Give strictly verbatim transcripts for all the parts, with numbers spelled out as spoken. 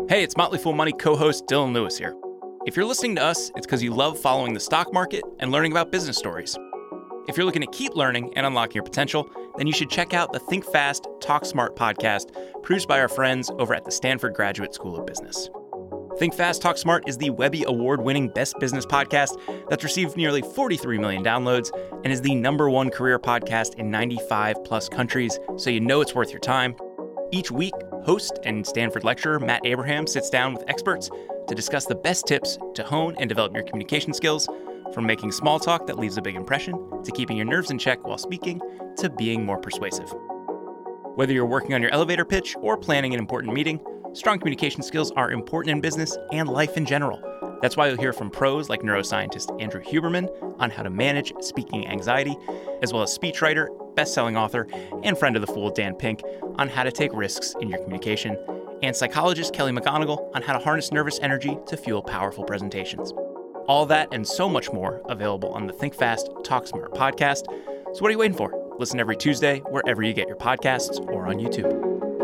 Hey, it's Motley Fool Money co-host Dylan Lewis here. If you're listening to us, it's because you love following the stock market and learning about business stories. If you're looking to keep learning and unlocking your potential, then you should check out the Think Fast, Talk Smart podcast produced by our friends over at the Stanford Graduate School of Business. Think Fast, Talk Smart is the Webby Award-winning best business podcast that's received nearly forty-three million downloads and is the number one career podcast in ninety-five plus countries, so you know it's worth your time. Each week, host and Stanford lecturer Matt Abraham sits down with experts to discuss the best tips to hone and develop your communication skills, from making small talk that leaves a big impression, to keeping your nerves in check while speaking, to being more persuasive. Whether you're working on your elevator pitch or planning an important meeting, strong communication skills are important in business and life in general. That's why you'll hear from pros like neuroscientist Andrew Huberman on how to manage speaking anxiety, as well as speechwriter, best-selling author, and friend of the Fool Dan Pink on how to take risks in your communication, and psychologist Kelly McGonigal on how to harness nervous energy to fuel powerful presentations. All that and so much more available on the Think Fast, Talk Smart podcast. So what are you waiting for? Listen every Tuesday wherever you get your podcasts or on YouTube.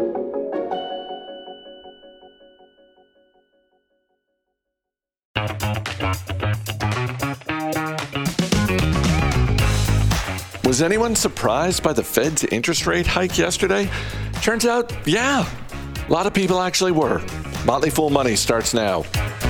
Was anyone surprised by the Fed's interest rate hike yesterday? Turns out, yeah, a lot of people actually were. Motley Fool Money starts now.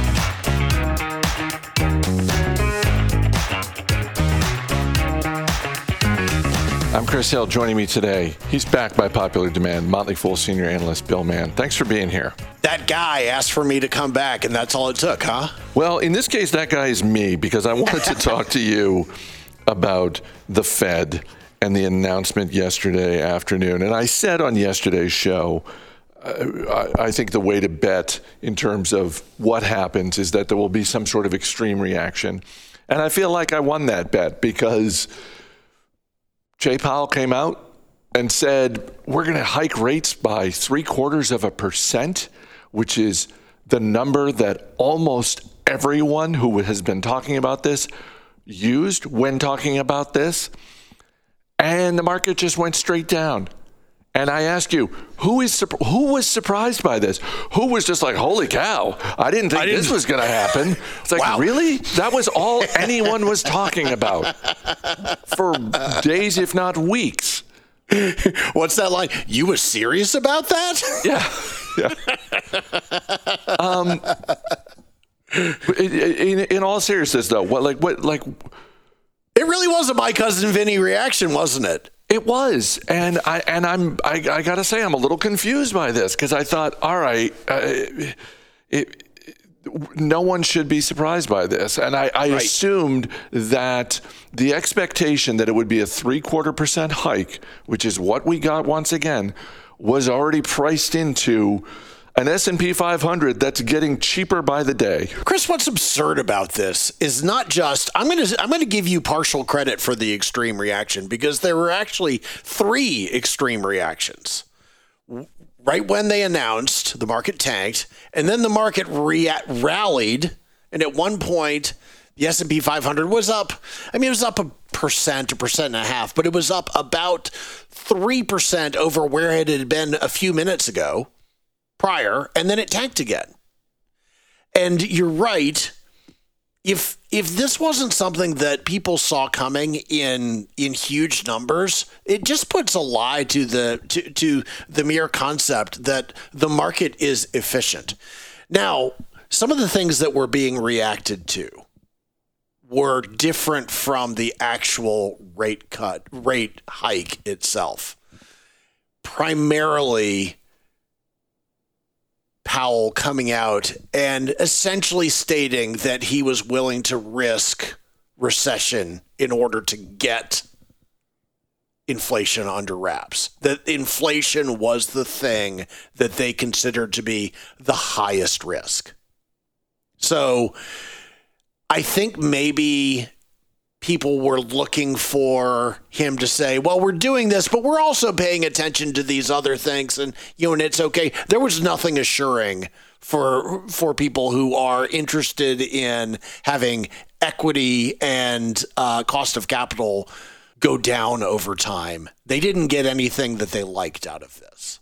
I'm Chris Hill. Joining me today, he's back by popular demand, Motley Fool senior analyst Bill Mann. Thanks for being here. That guy asked for me to come back, and that's all it took, huh? Well, in this case, that guy is me, because I wanted to talk to you about the Fed and the announcement yesterday afternoon. And I said on yesterday's show, uh, I, I think the way to bet in terms of what happens is that there will be some sort of extreme reaction. And I feel like I won that bet because Jay Powell came out and said, we're going to hike rates by three quarters of a percent, which is the number that almost everyone who has been talking about this used when talking about this. And the market just went straight down. And I ask you, who is who was surprised by this? Who was just like, holy cow, I didn't think I didn't... this was going to happen. It's like, wow. Really? That was all anyone was talking about for days, if not weeks. What's that line? You were serious about that? Yeah. yeah. um, in, in all seriousness, though, what like what like it really was a my cousin Vinny reaction, wasn't it? It was, and I and I'm I, I gotta say I'm a little confused by this because I thought, all right, uh, it, it, no one should be surprised by this, and I, I right. assumed that the expectation that it would be a three quarter percent hike, which is what we got once again, was already priced into an S and P five hundred that's getting cheaper by the day. Chris, what's absurd about this is not just, I'm going to I'm going to give you partial credit for the extreme reaction because there were actually three extreme reactions. Right when they announced, the market tanked, and then the market re- rallied, and at one point, the S and P five hundred was up. I mean, it was up a percent, a percent and a half, but it was up about three percent over where it had been a few minutes ago. Prior, and then it tanked again. And you're right. If if this wasn't something that people saw coming in in huge numbers, it just puts a lie to the to, to the mere concept that the market is efficient. Now, some of the things that were being reacted to were different from the actual rate cut, rate hike itself. Primarily, Powell coming out and essentially stating that he was willing to risk recession in order to get inflation under wraps. That inflation was the thing that they considered to be the highest risk. So I think maybe people were looking for him to say, well, we're doing this, but we're also paying attention to these other things. And, you know, and it's okay. There was nothing assuring for, for people who are interested in having equity and uh, cost of capital go down over time. They didn't get anything that they liked out of this.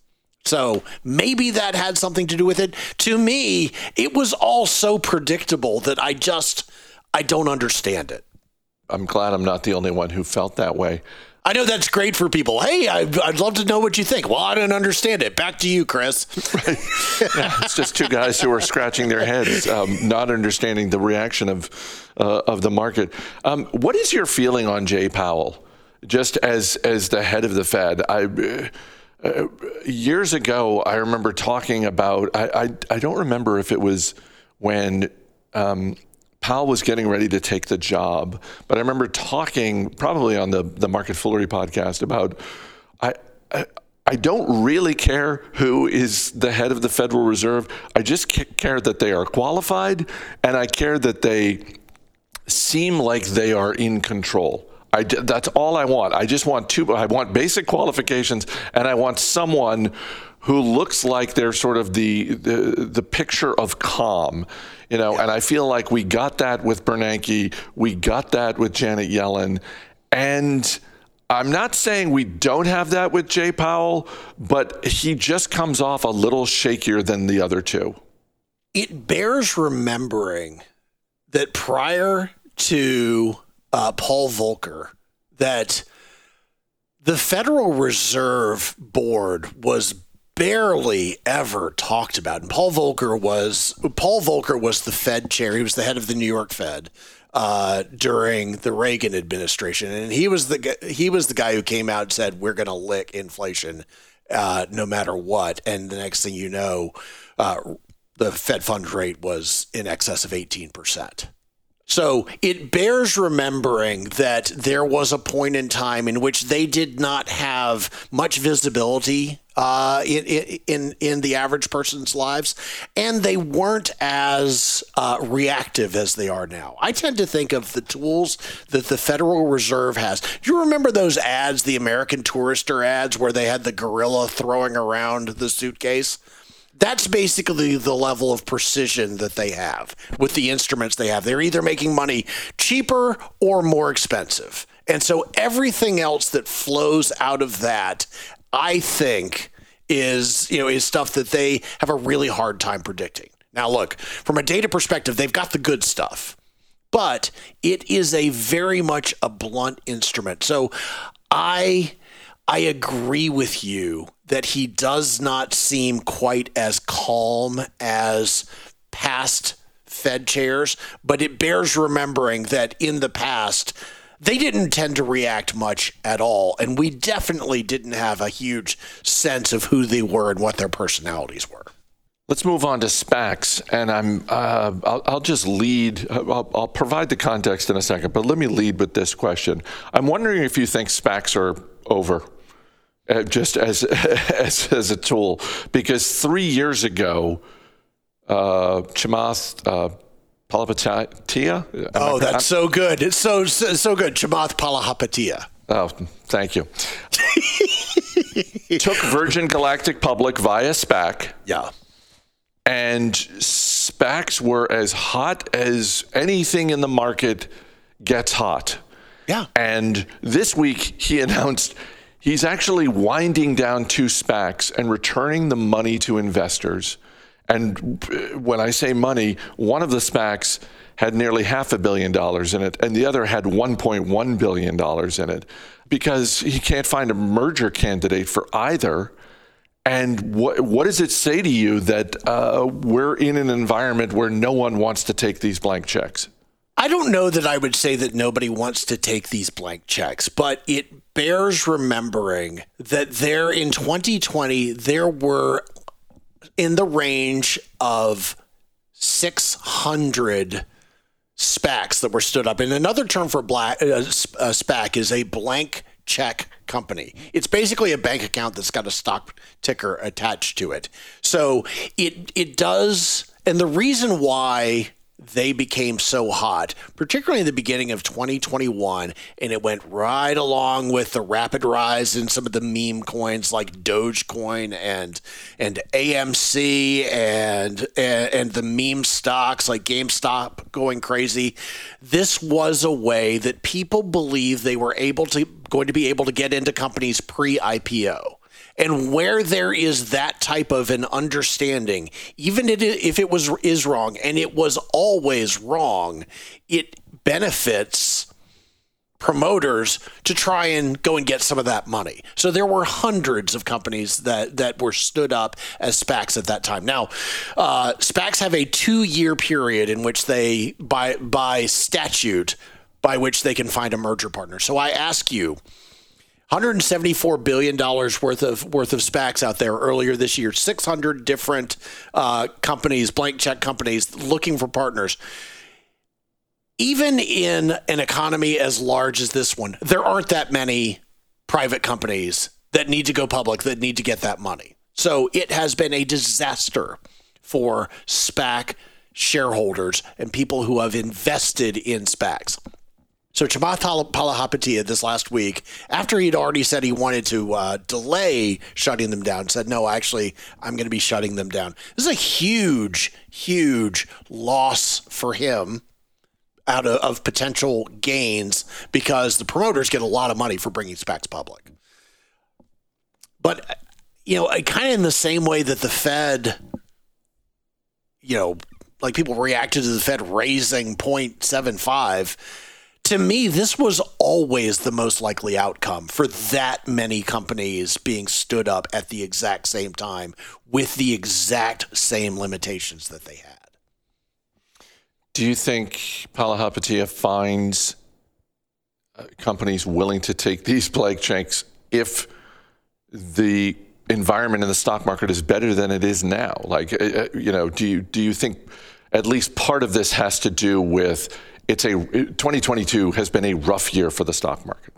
So maybe that had something to do with it. To me, it was all so predictable that I just, I don't understand it. I'm glad I'm not the only one who felt that way. I know that's great for people. Hey, I'd, I'd love to know what you think. Well, I don't understand it. Back to you, Chris. Yeah, it's just two guys who are scratching their heads, um, not understanding the reaction of uh, of the market. Um, what is your feeling on Jay Powell, just as as the head of the Fed? I uh, years ago, I remember talking about. I I, I don't remember if it was when. Um, Powell was getting ready to take the job, but I remember talking probably on the, the Market Foolery podcast about I, I I don't really care who is the head of the Federal Reserve. I just care that they are qualified, and I care that they seem like they are in control. I, that's all I want. I just want two. I want basic qualifications, and I want someone who looks like they're sort of the the, the picture of calm. You know, yeah. And I feel like we got that with Bernanke, we got that with Janet Yellen, and I'm not saying we don't have that with Jay Powell, but he just comes off a little shakier than the other two. It bears remembering that prior to uh, Paul Volcker, that the Federal Reserve Board was barely ever talked about. And Paul Volcker was Paul Volcker was the Fed chair. He was the head of the New York Fed uh, during the Reagan administration, and he was the he was the guy who came out and said, "We're going to lick inflation uh, no matter what." And the next thing you know, uh, the Fed funds rate was in excess of eighteen percent. So it bears remembering that there was a point in time in which they did not have much visibility uh, in, in in the average person's lives, and they weren't as uh, reactive as they are now. I tend to think of the tools that the Federal Reserve has. Do you remember those ads, the American Tourister ads, where they had the gorilla throwing around the suitcase? That's basically the level of precision that they have with the instruments they have. They're either making money cheaper or more expensive. And so everything else that flows out of that, I think, is, you know, is stuff that they have a really hard time predicting. Now, look, from a data perspective, they've got the good stuff, but it is a very much a blunt instrument. So I I agree with you that he does not seem quite as calm as past Fed chairs, but it bears remembering that in the past, they didn't tend to react much at all, and we definitely didn't have a huge sense of who they were and what their personalities were. Let's move on to SPACs, and I'm uh, I'll, I'll just lead. I'll, I'll provide the context in a second, but let me lead with this question. I'm wondering if you think SPACs are over. Uh, just as, as as a tool, because three years ago, uh, Chamath uh, Palihapitiya. Oh, that's so good! It's so so, so good, Chamath Palihapitiya. Oh, thank you. Took Virgin Galactic public via SPAC. Yeah, and SPACs were as hot as anything in the market gets hot. Yeah, and this week he announced. He's actually winding down two SPACs and returning the money to investors. And when I say money, one of the SPACs had nearly half a billion dollars in it, and the other had one point one billion dollars in it, because he can't find a merger candidate for either. And what what does it say to you that uh, we're in an environment where no one wants to take these blank checks? I don't know that I would say that nobody wants to take these blank checks, but it bears remembering that there in twenty twenty, there were in the range of six hundred SPACs that were stood up. And another term for black, uh, SPAC is a blank check company. It's basically a bank account that's got a stock ticker attached to it. So it it does, and the reason why they became so hot, particularly in the beginning of twenty twenty-one, and it went right along with the rapid rise in some of the meme coins like Dogecoin and and A M C and, and and the meme stocks like GameStop going crazy. This was a way that people believed they were able to going to be able to get into companies pre-I P O. And where there is that type of an understanding, even if it was is wrong, and it was always wrong, it benefits promoters to try and go and get some of that money. So there were hundreds of companies that that were stood up as SPACs at that time. Now, uh, SPACs have a two-year period in which they, by by statute, by which they can find a merger partner. So I ask you, one hundred seventy-four billion dollars worth of worth of SPACs out there earlier this year, six hundred different uh, companies, blank check companies looking for partners. Even in an economy as large as this one, there aren't that many private companies that need to go public, that need to get that money. So it has been a disaster for SPAC shareholders and people who have invested in SPACs. So Chamath Palihapitiya this last week, after he'd already said he wanted to uh, delay shutting them down, said, no, actually, I'm going to be shutting them down. This is a huge, huge loss for him out of, of potential gains, because the promoters get a lot of money for bringing SPACs public. But, you know, kind of in the same way that the Fed, you know, like people reacted to the Fed raising zero point seven five, to me, this was always the most likely outcome for that many companies being stood up at the exact same time with the exact same limitations that they had. Do you think Palihapitiya finds uh, companies willing to take these blank checks if the environment in the stock market is better than it is now? Like, uh, you know, do you do you think at least part of this has to do with it's a twenty twenty-two has been a rough year for the stock market?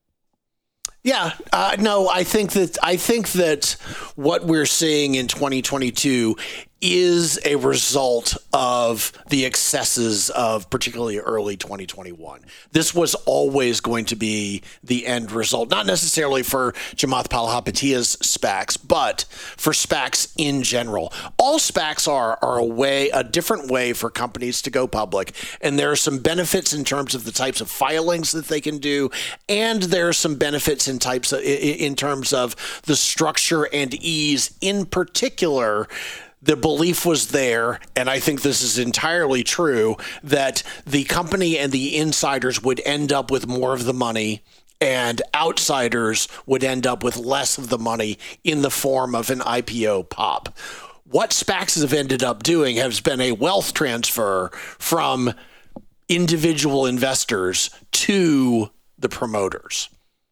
Yeah, uh, no, I think that I think that what we're seeing in twenty twenty-two is a result of the excesses of particularly early twenty twenty-one. This was always going to be the end result, not necessarily for Chamath Palihapitiya's SPACs, but for SPACs in general. All SPACs are are a way, a different way for companies to go public, and there are some benefits in terms of the types of filings that they can do, and there are some benefits in types of, in terms of the structure and ease. In particular, the belief was there, and I think this is entirely true, that the company and the insiders would end up with more of the money and outsiders would end up with less of the money in the form of an I P O pop. What SPACs have ended up doing has been a wealth transfer from individual investors to the promoters.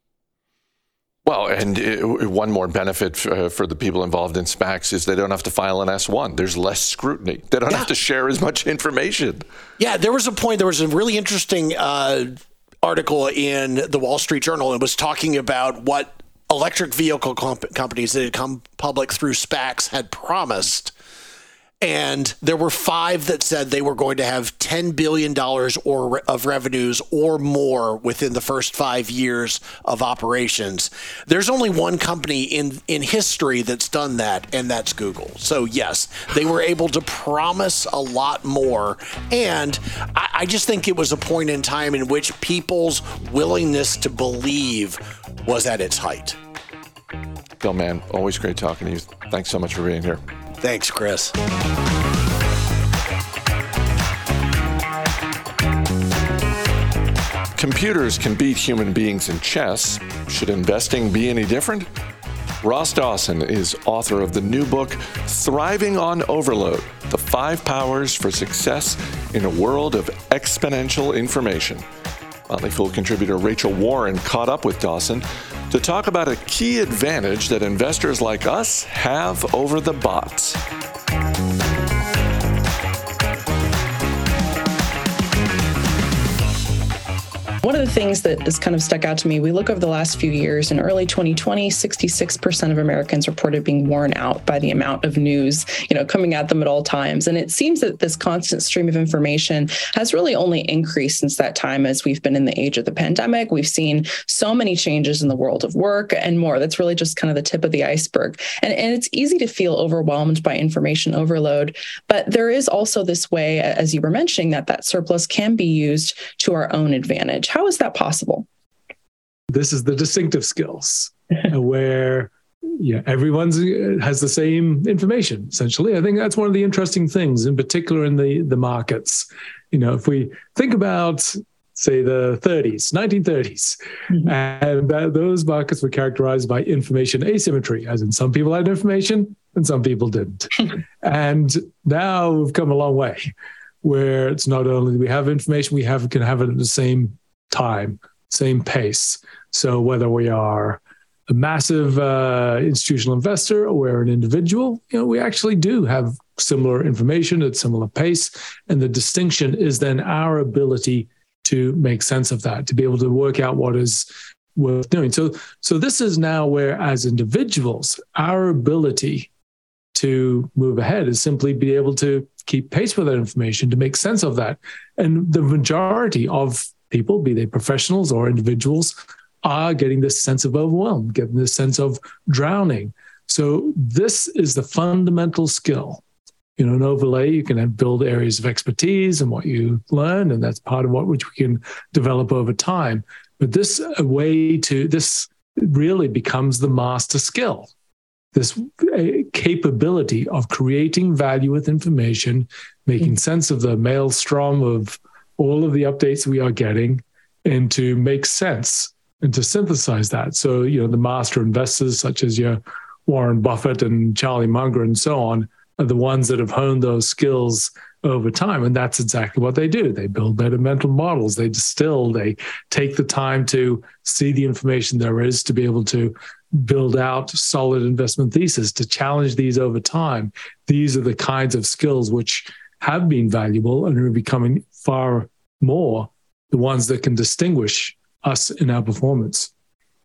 Well, and it, one more benefit uh, for the people involved in SPACs is they don't have to file an S one. There's less scrutiny. They don't yeah. have to share as much information. Yeah, there was a point, there was a really interesting uh, article in the Wall Street Journal. It was talking about what electric vehicle comp- companies that had come public through SPACs had promised. And there were five that said they were going to have ten billion dollars or of revenues or more within the first five years of operations. There's only one company in, in history that's done that, and that's Google. So yes, they were able to promise a lot more. And I, I just think it was a point in time in which people's willingness to believe was at its height. Bill Mann, always great talking to you. Thanks so much for being here. Thanks, Chris. Computers can beat human beings in chess. Should investing be any different? Ross Dawson is author of the new book, Thriving on Overload, The Five Powers for Success in a World of Exponential Information. Motley Fool contributor Rachel Warren caught up with Dawson to talk about a key advantage that investors like us have over the bots. One of the things that has kind of stuck out to me, we look over the last few years. In early twenty twenty, sixty-six percent of Americans reported being worn out by the amount of news, you know, coming at them at all times. And it seems that this constant stream of information has really only increased since that time as we've been in the age of the pandemic. We've seen so many changes in the world of work and more. That's really just kind of the tip of the iceberg. And, and it's easy to feel overwhelmed by information overload. But there is also this way, as you were mentioning, that that surplus can be used to our own advantage. How is that possible? This is the distinctive skills where yeah, everyone's has the same information, essentially. I think that's one of the interesting things, in particular in the, the markets. You know, if we think about, say, the thirties, nineteen thirties, mm-hmm. and that, those markets were characterized by information asymmetry, as in some people had information and some people didn't. And now we've come a long way, where it's not only do we have information, we have can have it at the same time, same pace. So whether we are a massive uh, institutional investor or we're an individual, you know, we actually do have similar information at similar pace. And the distinction is then our ability to make sense of that, to be able to work out what is worth doing. So, so this is now where, as individuals, our ability to move ahead is simply be able to keep pace with that information, to make sense of that. And the majority of people, be they professionals or individuals, are getting this sense of overwhelm, getting this sense of drowning. So this is the fundamental skill. You know, an overlay, you can build areas of expertise and what you learn, and that's part of what which we can develop over time. But this way to, this really becomes the master skill, this capability of creating value with information, making sense of the maelstrom of all of the updates we are getting, and to make sense and to synthesize that. So, you know, the master investors such as your Warren Buffett and Charlie Munger and so on are the ones that have honed those skills over time. And that's exactly what they do. They build better mental models. They distill, they take the time to see the information there is to be able to build out solid investment thesis, to challenge these over time. These are the kinds of skills which have been valuable and are becoming far more the ones that can distinguish us in our performance.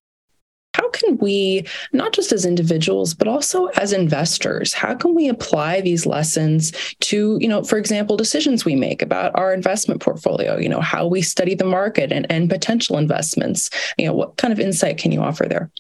How can we, not just as individuals, but also as investors, how can we apply these lessons to, you know, for example, decisions we make about our investment portfolio, you know, how we study the market and, and potential investments? You know, what kind of insight can you offer there?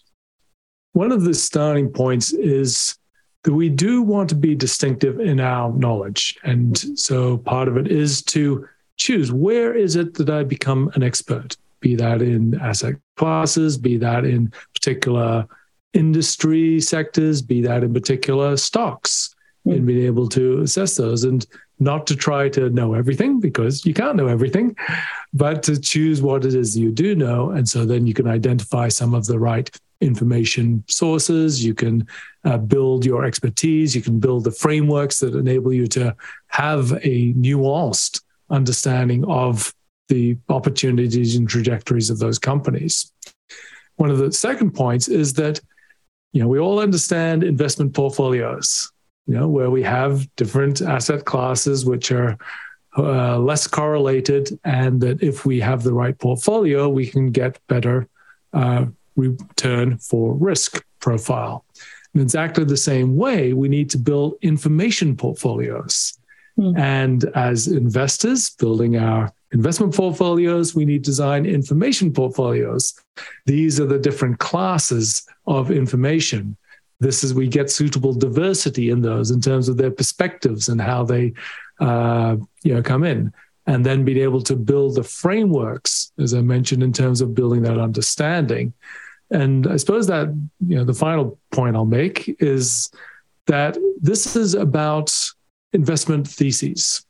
One of the starting points is that we do want to be distinctive in our knowledge. And so part of it is to choose, where is it that I become an expert? Be that in asset classes, be that in particular industry sectors, be that in particular stocks, mm. and being able to assess those, and not to try to know everything, because you can't know everything, but to choose what it is you do know. And so then you can identify some of the right information sources, you can uh, build your expertise, you can build the frameworks that enable you to have a nuanced understanding of the opportunities and trajectories of those companies. One of the second points is that, you know, we all understand investment portfolios, you know, where we have different asset classes which are uh, less correlated, and that if we have the right portfolio, we can get better uh, return for risk profile. In exactly the same way, we need to build information portfolios. Mm. And as investors building our investment portfolios, we need to design information portfolios. These are the different classes of information. This is, we get suitable diversity in those in terms of their perspectives and how they uh, you know, come in. And then being able to build the frameworks, as I mentioned, in terms of building that understanding. And I suppose that, you know, the final point I'll make is that this is about investment theses.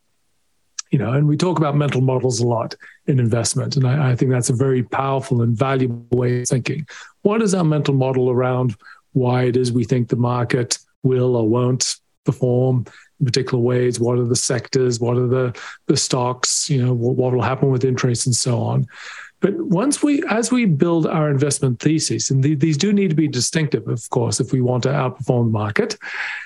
You know, and we talk about mental models a lot in investment, and I, I think that's a very powerful and valuable way of thinking. What is our mental model around why it is we think the market will or won't perform in particular ways? What are the sectors? What are the, the stocks? You know, what, what will happen with interest and so on? But once we, as we build our investment thesis, and the, these do need to be distinctive, of course, if we want to outperform the market.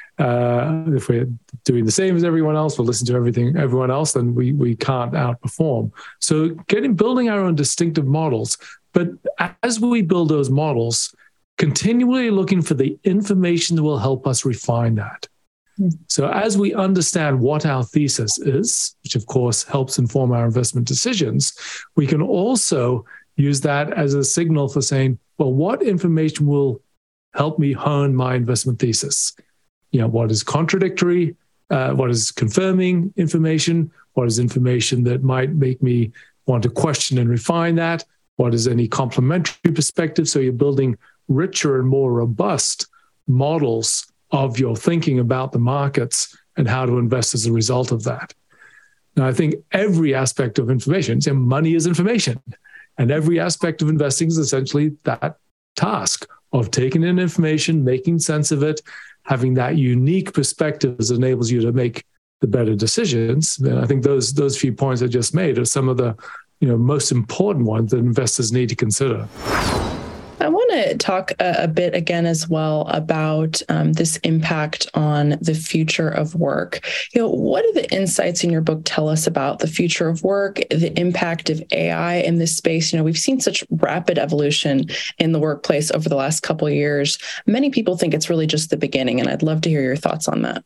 Uh, if we're doing the same as everyone else, we'll listen to everything, everyone else, then we we can't outperform. So getting building our own distinctive models, but as we build those models, continually looking for the information that will help us refine that. Mm. So as we understand what our thesis is, which of course helps inform our investment decisions, we can also use that as a signal for saying, well, what information will help me hone my investment thesis? You know, what is contradictory? Uh, what is confirming information? What is information that might make me want to question and refine that? What is any complementary perspective? So you're building richer and more robust models of your thinking about the markets and how to invest as a result of that. Now, I think every aspect of information, so money is information, and every aspect of investing is essentially that task of taking in information, making sense of it, having that unique perspective that enables you to make the better decisions. And I think those those few points I just made are some of the you know most important ones that investors need to consider. I want to talk a, a bit again as well about um, this impact on the future of work. You know, what do the insights in your book tell us about the future of work, the impact of A I in this space? You know, we've seen such rapid evolution in the workplace over the last couple of years. Many people think it's really just the beginning, and I'd love to hear your thoughts on that.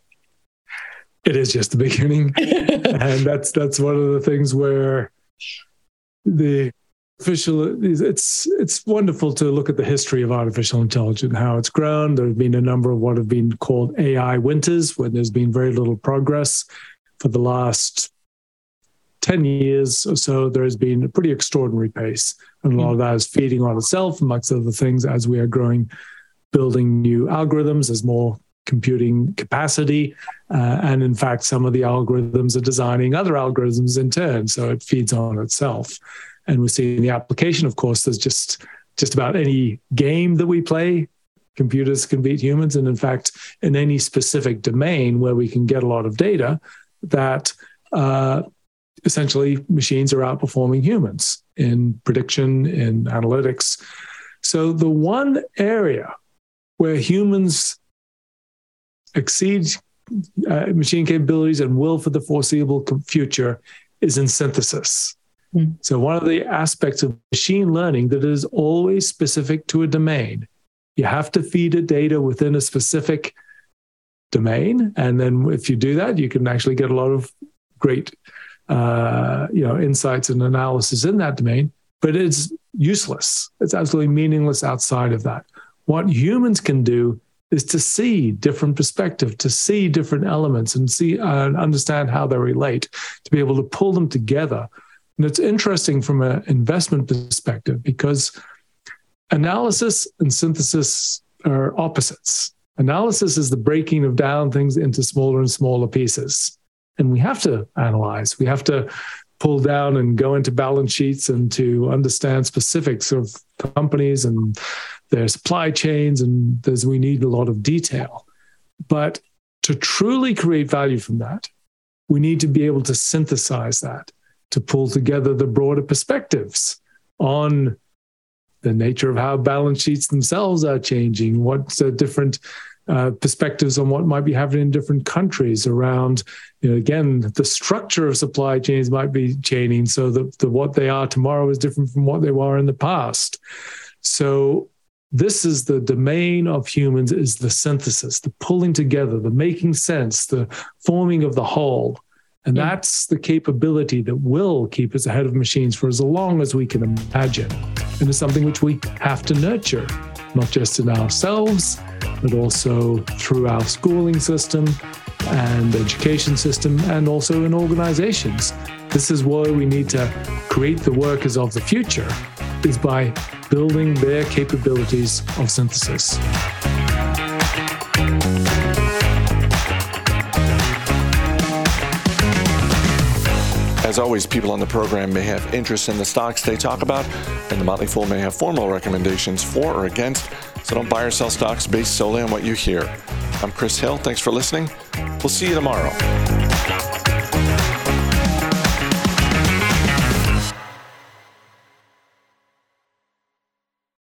It is just the beginning, and that's that's one of the things where the Artificial, it's it's wonderful to look at the history of artificial intelligence, how it's grown. There have been a number of what have been called A I winters, where there's been very little progress. For the last ten years or so, there has been a pretty extraordinary pace. And a lot of that is feeding on itself, amongst other things, as we are growing, building new algorithms, there's more computing capacity. Uh, and in fact, some of the algorithms are designing other algorithms in turn, so it feeds on itself. And we're seeing the application, of course, there's just just about any game that we play, computers can beat humans. And in fact, in any specific domain where we can get a lot of data, that uh, essentially machines are outperforming humans in prediction, in analytics. So the one area where humans exceed uh, machine capabilities and will for the foreseeable future is in synthesis. So one of the aspects of machine learning that is always specific to a domain, you have to feed it data within a specific domain. And then if you do that, you can actually get a lot of great uh, you know, insights and analysis in that domain, but it's useless. It's absolutely meaningless outside of that. What humans can do is to see different perspective, to see different elements and see uh, and understand how they relate, to be able to pull them together. And it's interesting from an investment perspective because analysis and synthesis are opposites. Analysis is the breaking of down things into smaller and smaller pieces. And we have to analyze. We have to pull down and go into balance sheets and to understand specifics of companies and their supply chains. And there's, we need a lot of detail. But to truly create value from that, we need to be able to synthesize that, to pull together the broader perspectives on the nature of how balance sheets themselves are changing, what uh, different uh, perspectives on what might be happening in different countries around, you know, again, the structure of supply chains might be changing so that the, what they are tomorrow is different from what they were in the past. So this is the domain of humans, is the synthesis, the pulling together, the making sense, the forming of the whole. And that's the capability that will keep us ahead of machines for as long as we can imagine. And it's something which we have to nurture, not just in ourselves, but also through our schooling system and education system, and also in organizations. This is why we need to create the workers of the future, is by building their capabilities of synthesis. As always, people on the program may have interest in the stocks they talk about, and the Motley Fool may have formal recommendations for or against, so don't buy or sell stocks based solely on what you hear. I'm Chris Hill. Thanks for listening. We'll see you tomorrow.